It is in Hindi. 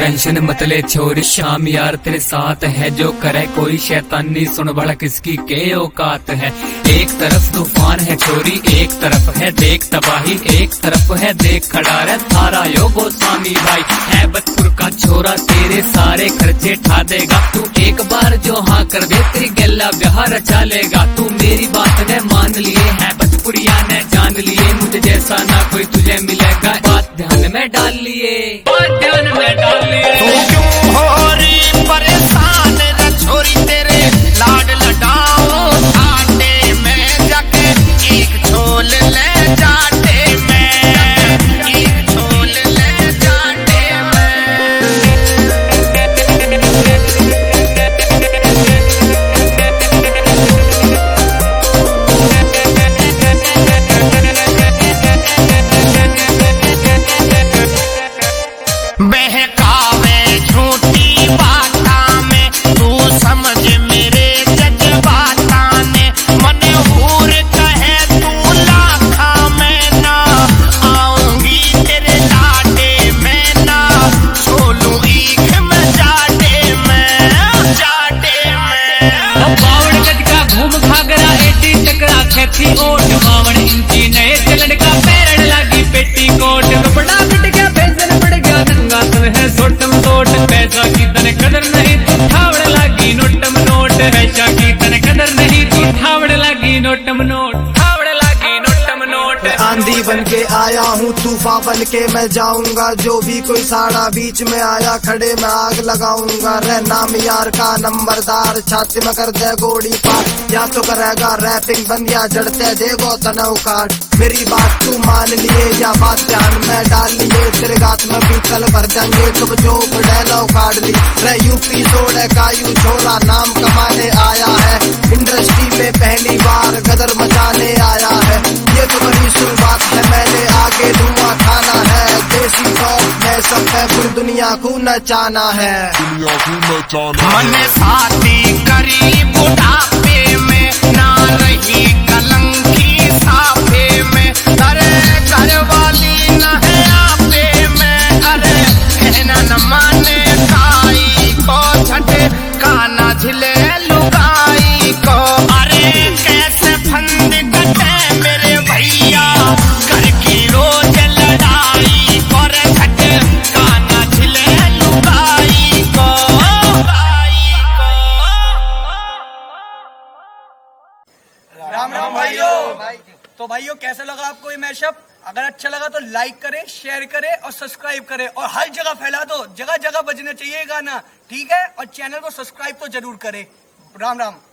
टेंशन मत ले छोरी, शाम यार तेरे साथ है। जो करे कोई शैतानी, सुन बड़ा किसकी के औकात है। एक तरफ तूफान है छोरी, एक तरफ है देख तबाही, एक तरफ है देख खड़ा रे थारा यो गोस्वामी भाई। है बचपुर का छोरा, तेरे सारे खर्चे ठा देगा। तू एक बार जो हाँ कर दे, तेरी गल्ला ब्याह रचा लेगा। तू मेरी बात ने मान लिए है, बचपुरिया ने जान लिए। मुझे जैसा ना कोई तुझे मिलेगा, बात ध्यान में डाल लिए, बात ध्यान में डाल लिए। तू क्यों हो रही परेशान रे छोरी, तेरे लाड लडाओ आटे में जाके एक छोल ले जाटे में, एक छोल ले जाटे में। बहकावे झूठी बाता में, तू समझ मेरे जज्बाता ने। मन हूर कहे तू लाखा में ना आऊंगी तेरे लाडे में, ना सोलू ईख में जाडे में, जाडे में। बावड़ गज का घूम घाघरा, एटी टकरा खेती ओट। 52 इंची नए चलन का पैरण लागी पेटी कोट। कपड़ा बिट गया फैशन बढ़ गया, नंगा तन है सोटम सोट। पैसा की तन कदर नहीं, तू ठावड़ लागी नोटम नोट। पैसा की तन कदर नहीं, तू ठावड़ लागी नोटम नोट, ठावड़ लागी नोटम नोट। आंधी बन के आया हूँ, तूफान बन के मैं जाऊंगा। जो भी कोई साड़ा बीच में आया, खड़े में आग लगाऊंगा। रे नाम यार का नंबरदार, छाती में कर दे गोली पार। या तो करेगा रैपिंग बंद, या जड़ते देगो तनव काट। मेरी बात तू मान लिए, या बात ध्यान में डाल लिए। तेरे गात में पीतल भर देंगे, तुम जो डैलो काट ली। रे यूपी जोड़े कायू छोरा, नाम कमाने आया है। इंडस्ट्री में पहली बार गदर मचाने आया है। ये तो बड़ी शुरुआत है, मैंने आगे धुआं खाना है। देसी टॉप में सब है, पूरी दुनिया को नचाना है। मन साथी करी बुढ़ापे में, ना रही कलंकी साफे में। अरे घर वाली न है आपे में, अरे कहना न माने काई को। छठे काना झिले लुगाई को। अरे कैसे फंद कटे मेरे भैया, घर की रोज लड़ाई कर। छठे काना झिले लुगाई को, राम राम भाइयों। तो भाइयों कैसा लगा आपको ये मैशअप? अगर अच्छा लगा तो लाइक करें, शेयर करें और सब्सक्राइब करें, और हर जगह फैला दो। जगह जगह बजना चाहिए गाना, ठीक है? और चैनल को सब्सक्राइब तो जरूर करें। राम राम।